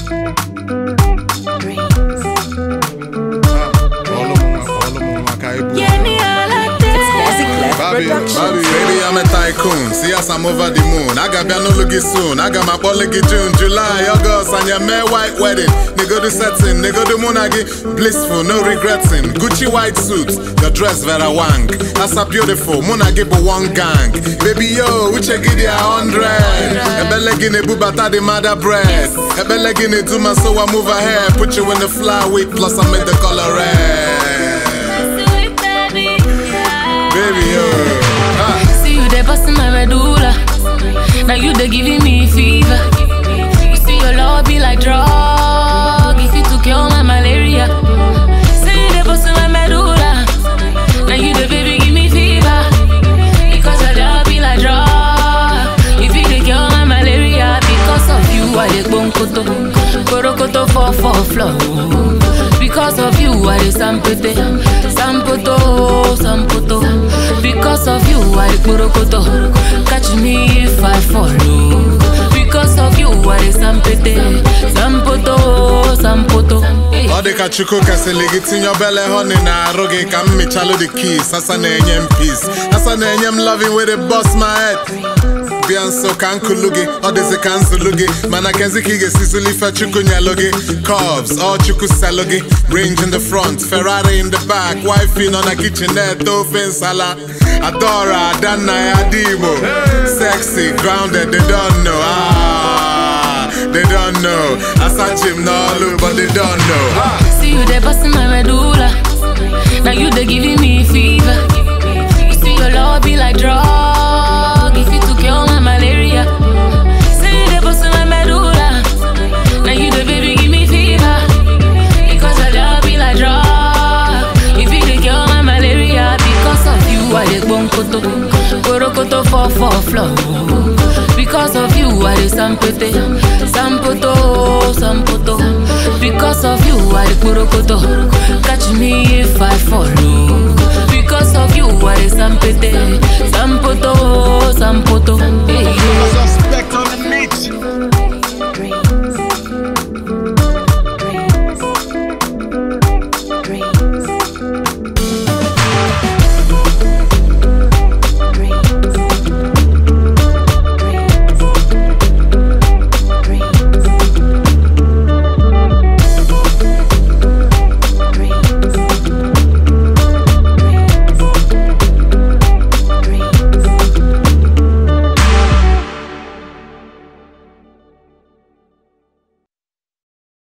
Baby, I'm a tycoon. See us, I'm over the moon. I got no looky soon. I got my polyggy June, July, August, and your mere white wedding. Nigga do setting, nigga do monagi. Blissful, no regretting. Gucci white suits, your dress very wank. That's a beautiful, monagi but one gang. Baby yo, we check it 100. Ebe legin bubata the mother bread. Ebe legin do my so I move ahead. Put you in the flyweight, plus I make the color red. Baby, see you there busting my medulla. Now you there giving me fever. You see your love be like drug. If you took cure my malaria. See you there busting my medulla. Now you there baby give me fever. Because your love be like drug. If you take cure my malaria. Because of you I dey bonkoto. Korokoto for flow. Because of you I dey sampote. Sampoto. Because of you I dey korokoto. Catch me if I follow. Because of you I dey sampoto. All the kachuko kaseligit in your belly, honey, na roge kam me chalo the keys. Asa na enyem peace. Asa na enyem loving with it bust my head. Bianso kankulugi, all this a canculugi. Mana kenzi kige sisuli fa chuku nyalogi. Cubs, all chuku salogi. Range in the front, Ferrari in the back. Wifey on a kitchenette, open sala. Adora, Dana, Adimo. Sexy, grounded, they don't know. They don't know. I saw Jim Nolu, but they don't know. See you there busting my medulla. Now you there giving me fever. You see your love be like drug. If you took cure my malaria. See you there busting my medulla. Now you there baby give me fever. Because your love be like drug. If you take cure my malaria. Because of you I dey bonkoto. Korokoto for flow. Because of you I dey sampote. Sampoto. Because of you I dey korokoto. Catch me if I follow. Because of you I dey sampote. Sampoto. Hey.